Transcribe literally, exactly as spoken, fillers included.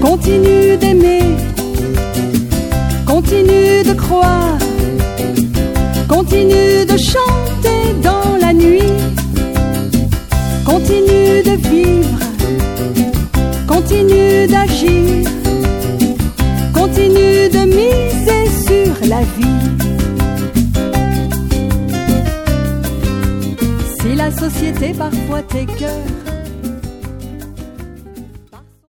Continue d'aimer, continue de croire, continue de chanter dans la nuit, continue de vivre, continue d'agir, continue de miser sur la vie. Si la société parfois t'écœure,